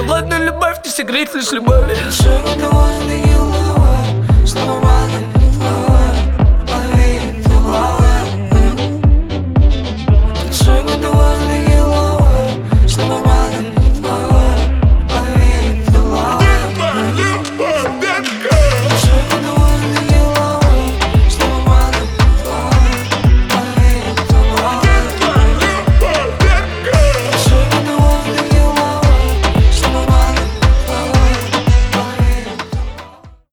Ладно, любовь не секрет, лишь любовь. Should know what you